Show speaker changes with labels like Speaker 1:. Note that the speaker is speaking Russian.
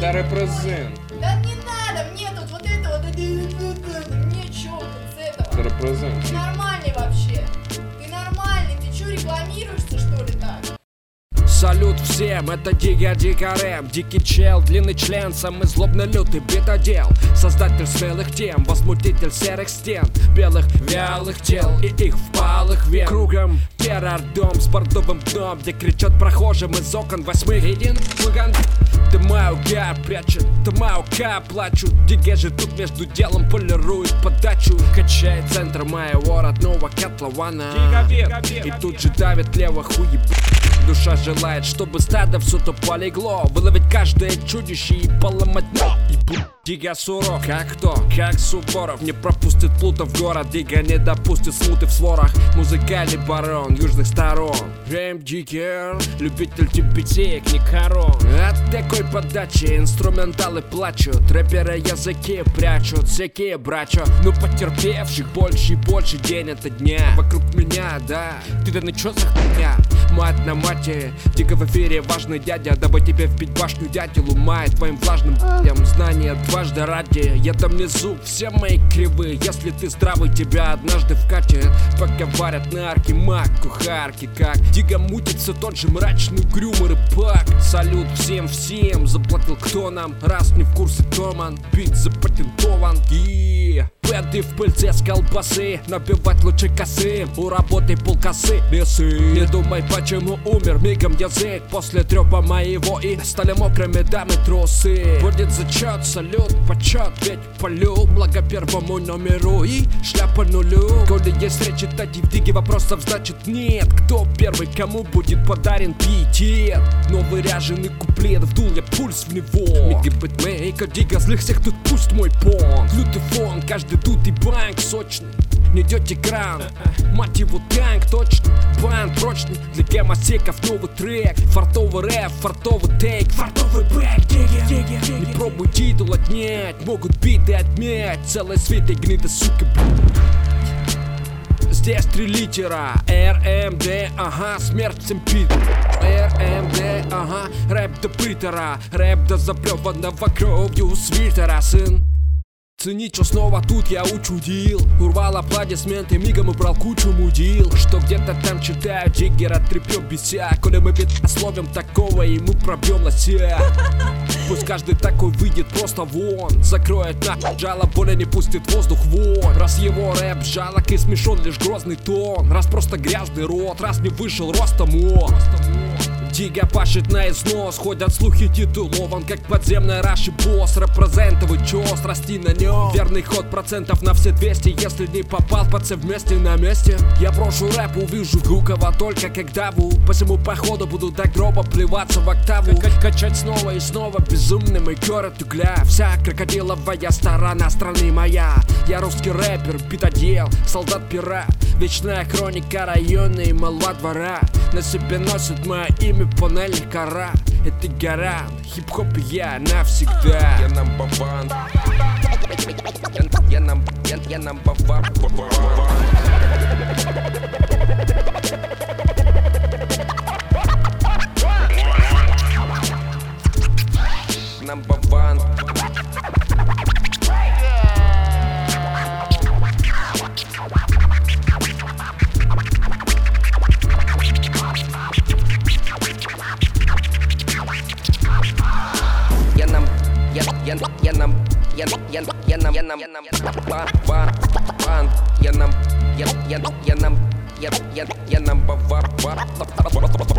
Speaker 1: Да репрезент.
Speaker 2: Да не надо, мне тут вот это вот, мне чё тут с этого?
Speaker 1: Да репрезент.
Speaker 2: Ты нормальный вообще. Ты нормальный, ты чё рекламируешься, что ли, так?
Speaker 3: Салют всем, это Дига Рэп, дикий чел, длинный член, самый злобно лютый битодел. Создатель смелых тем, возмутитель серых стен, белых вялых тел и их впалых вен. Кругом террор-дом с бордовым дном, где кричат прохожим из окон восьмых. Един плаган, ты маука прячет, ты маука плачут. Диге же тут между делом полирует подачу. Качает центр моего родного котлована, и тут же давит лево хуеб. Душа желает, чтобы стадо все то полегло, выловить каждое чудище и поломать Дига суров, как кто, как Суворов, не пропустит плута в город. Дига не допустит смуты в сворах, музыкальный барон южных сторон. Дигер, любитель типетек, не корон. От такой подачи инструменталы плачут, рэперы языки прячут, всякие брачо. Но потерпевших больше и больше день ото дня. Вокруг меня, да, ты да ну чё за хуйня? Мать на мате, Дига в эфире важный дядя. Дабы тебе вбить башню дятел, умает твоим влажным знания дважды ради. Я там внизу, все мои кривые. Если ты здравый, тебя однажды вкатят. Пока варят на арке маг, кухарки как Дига мутит все тот же мрачный угрюмый рыбак. Салют всем, заплатил кто нам? Раз не в курсе, Томан, бит запатентован. И беды в пыльце с колбасы, набивать лучше косы, у работы полкосы весы. Не думай, почему умер мигом язык после трёпа моего, и стали мокрыми дамы трусы. Будет зачет, салют, почет, ведь полю благо первому номеру и шляпа нулю. Коли есть речь, тогда в Диге вопросов значит нет. Кто первый, кому будет подарен пиетет? Новый ряженый куплет, вдул я пульс в него. Миги битмейка, Дига злых всех тут пусть мой понт. Лютый фон, каждый тут и банк сочный. Не идет экран, мать его танк точно. Бан прочный, для гемосеков новый трек. Фартовый рэп, фартовый тейк, фартовый бэк. Диги, не пробуй титул отнять, могут биты отмять. Целый свет и гнида, сука. Здесь три литера, РМД, ага, смерть всем пит. РМД, ага, рэп до притера, рэп до заплеванного кровью свитера, сын. Цени, что снова тут я учудил. Урвал аплодисменты, мигом убрал кучу мудил. Что где-то там читаю, Диггера трепём беся. Коли мы словим такого, и мы пробьем лося. Пусть каждый такой выйдет просто вон. Закроет на жало, более не пустит воздух вон. Раз его рэп жалок и смешон лишь грозный тон. Раз просто грязный рот, раз не вышел ростом он. Дига пашет на износ, ходят слухи титулован, как подземный раши босс. Репрезентовый чёс, расти на нем. Верный ход процентов на все 200. Если не попал, пацы вместе на месте. Я брошу рэп, увижу Гукова только как даву. Посему походу буду до гроба плеваться в октаву. Качать снова и снова безумным и город угля. Вся крокодиловая сторона страны моя. Я русский рэпер, битодел, солдат-пират. Вечная хроника района и молва двора. На себе носит мое имя панельных кора. Это гора, хип-хоп и я навсегда.
Speaker 4: Я number one. Я number one. Number one. Я number one.